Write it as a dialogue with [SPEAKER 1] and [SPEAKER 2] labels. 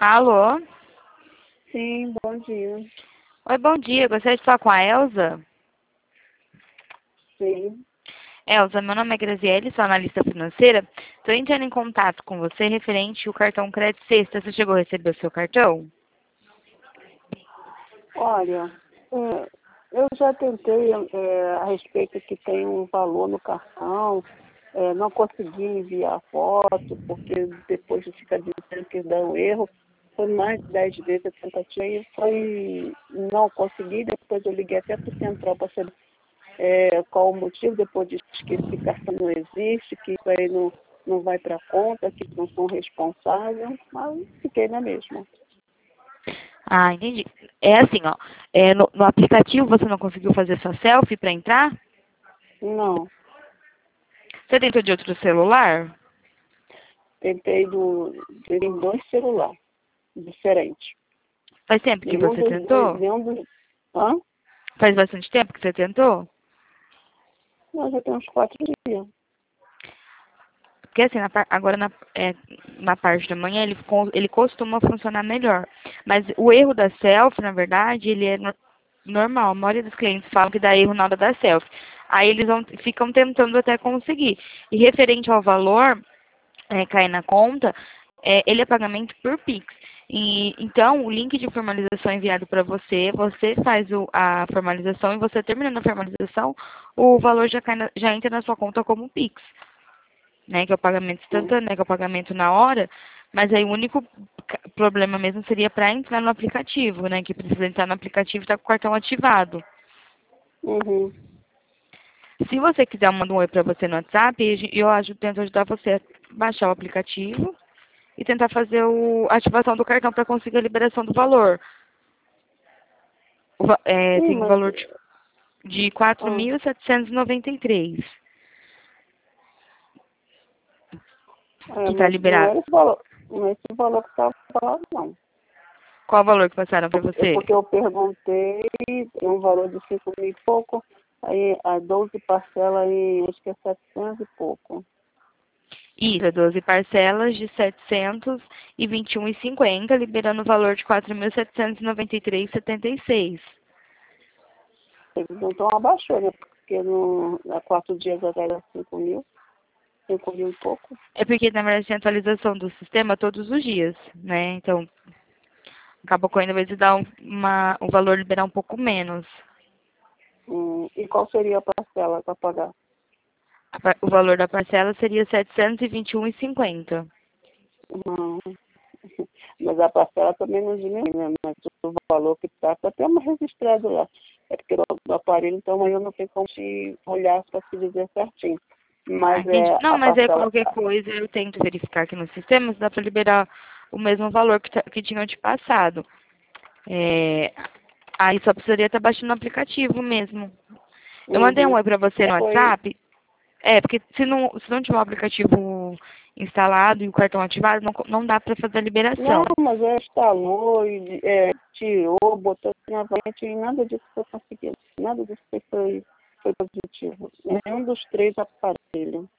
[SPEAKER 1] Alô?
[SPEAKER 2] Sim, bom dia.
[SPEAKER 1] Oi, bom dia. Gostaria de falar com a Elza?
[SPEAKER 2] Sim.
[SPEAKER 1] Elza, meu nome é Graziele, sou analista financeira. Estou entrando em contato com você referente ao cartão Crédito Sexta. Você chegou a receber o seu cartão?
[SPEAKER 2] Olha, eu já tentei a respeito que tem um valor no cartão, não consegui enviar foto, porque depois fica dizendo que dá um erro. Foi mais de 10 vezes a tentativa e não consegui. Depois eu liguei até para o Central para saber qual o motivo. Depois disse que esse cartão não existe, que isso aí não vai para conta, que não são responsáveis, mas fiquei na mesma.
[SPEAKER 1] Ah, entendi. É assim, ó. No aplicativo você não conseguiu fazer sua selfie para entrar?
[SPEAKER 2] Não.
[SPEAKER 1] Você tentou de outro celular?
[SPEAKER 2] Tentei em dois celulares diferentes.
[SPEAKER 1] Faz tempo que
[SPEAKER 2] Nenhum
[SPEAKER 1] você
[SPEAKER 2] dos dois,
[SPEAKER 1] tentou?
[SPEAKER 2] nenhum dos... Hã?
[SPEAKER 1] Faz bastante tempo que você tentou?
[SPEAKER 2] Não, já tem uns 4 dias.
[SPEAKER 1] Porque assim, na parte da manhã ele costuma funcionar melhor. Mas o erro da selfie, na verdade, ele é normal. A maioria dos clientes falam que dá erro na hora da selfie. Aí eles ficam tentando até conseguir. E referente ao valor, cair na conta, ele é pagamento por Pix. Então, o link de formalização é enviado para você, você faz a formalização e você terminando a formalização, o valor já entra na sua conta como Pix, né, que é o pagamento instantâneo, né, que é o pagamento na hora, mas aí o único problema mesmo seria para entrar no aplicativo, né, que precisa entrar no aplicativo e estar com o cartão ativado.
[SPEAKER 2] Uhum.
[SPEAKER 1] Se você quiser, eu mando um oi para você no WhatsApp e eu tento ajudar você a baixar o aplicativo e tentar fazer a ativação do cartão para conseguir a liberação do valor.
[SPEAKER 2] Sim,
[SPEAKER 1] Tem um
[SPEAKER 2] mas...
[SPEAKER 1] valor de
[SPEAKER 2] Ah,
[SPEAKER 1] 4.793 que está
[SPEAKER 2] mas não
[SPEAKER 1] liberado.
[SPEAKER 2] era esse valor. Não é esse valor que estava falando, não.
[SPEAKER 1] Qual o valor que passaram para
[SPEAKER 2] É
[SPEAKER 1] você?
[SPEAKER 2] porque eu perguntei, tem um valor de 5 mil e pouco, aí a 12 parcelas aí, acho que é 700 e pouco.
[SPEAKER 1] Isso, 12 parcelas de 721,50, liberando o valor de 4.793,76.
[SPEAKER 2] Então abaixou, né? Porque há 4 dias atrás era 5 mil e pouco.
[SPEAKER 1] É porque, na verdade, tem atualização do sistema todos os dias, né? Então, acaba correndo, às vezes, dá o valor liberar um pouco menos.
[SPEAKER 2] E qual seria a parcela para pagar?
[SPEAKER 1] O valor da parcela seria 721,50.
[SPEAKER 2] Não. Mas a parcela também não diminui, né? Mas o valor que está até mais registrado lá. É porque no aparelho, então aí eu não tenho como te olhar para te dizer certinho.
[SPEAKER 1] Ah,
[SPEAKER 2] Mas
[SPEAKER 1] entendi. Não,
[SPEAKER 2] a
[SPEAKER 1] mas aí
[SPEAKER 2] parcela.
[SPEAKER 1] qualquer coisa eu tento verificar aqui no sistema se dá para liberar o mesmo valor que tinham te passado. Aí só precisaria estar baixando o aplicativo mesmo. Eu mandei um
[SPEAKER 2] Uhum.
[SPEAKER 1] oi para você no
[SPEAKER 2] Foi.
[SPEAKER 1] WhatsApp. Porque se não tiver o aplicativo instalado e o cartão ativado, não dá para fazer a
[SPEAKER 2] Não,
[SPEAKER 1] liberação.
[SPEAKER 2] mas instalou, tirou, botou novamente e nada disso foi conseguido. Nada disso foi positivo. Nenhum dos três aparelhos.